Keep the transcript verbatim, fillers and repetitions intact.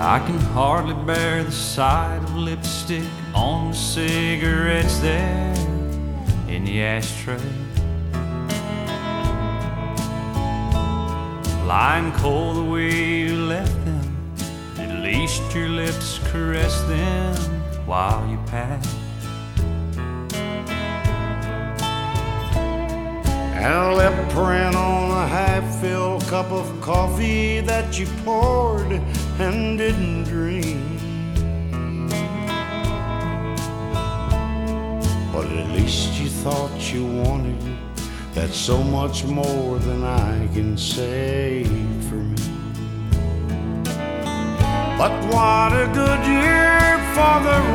I can hardly bear the sight of lipstick on the cigarettes there in the ashtray. Lying cold the way you left them, at least your lips caressed them while you passed. And a lip print on a half-filled cup of coffee that you poured and didn't drink. But at least you thought you wanted it. That's so much more than I can say for me. But what a good year for the